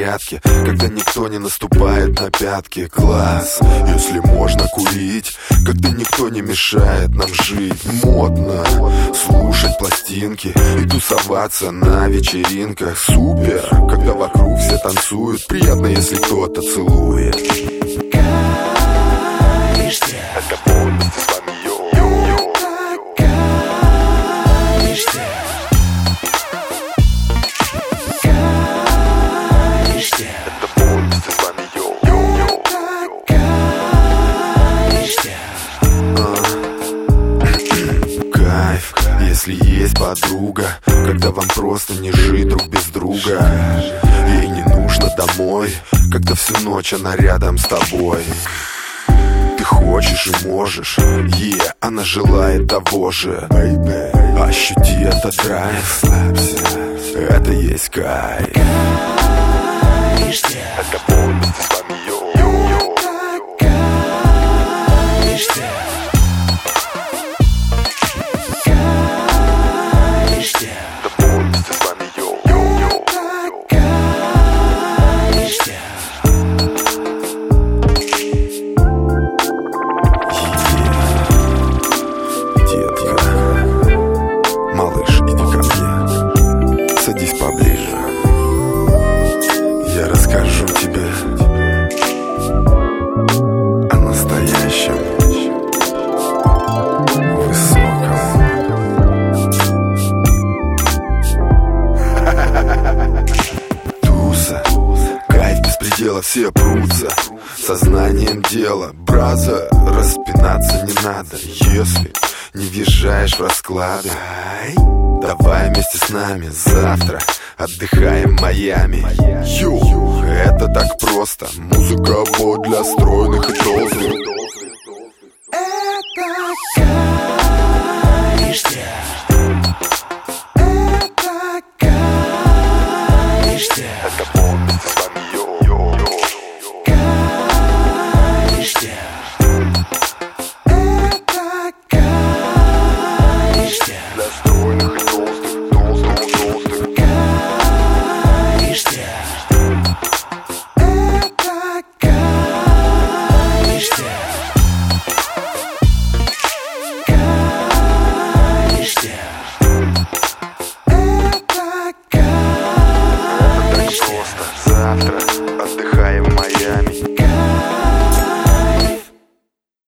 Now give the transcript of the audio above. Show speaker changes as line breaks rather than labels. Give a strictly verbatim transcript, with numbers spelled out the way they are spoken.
порядке, когда никто не наступает на пятки. Класс, если можно курить, когда никто не мешает нам жить. Модно слушать пластинки и тусоваться на вечеринках. Супер, когда вокруг все танцуют. Приятно, если кто-то целует.
Каешься.
Это полностью с вами йо.
Каешься. Каешься.
Это полностью с вами йо.
Каешься.
Кайф, если есть подруга, когда вам просто не жить друг без друга. Ей не нужно домой, когда всю ночь она рядом с тобой. Ты хочешь и можешь, е, yeah, она желает того же. Ощути этот драйв, это есть кайф.
Каешься.
Это полностью с вами йо.
Каешься. Каешься.
Это полностью с вами йо.
Каешься.
Детка, малыш, иди ко мне, садись поближе. Я расскажу тебе о настоящем, высоком. Туса, кайф без предела, все прутся. Сознанием дела, браза, распинаться не надо. Если не въезжаешь в расклады, давай вместе с нами завтра отдыхаем в Майами. Йоу, это так просто. Музыка вот для стройных и толстых.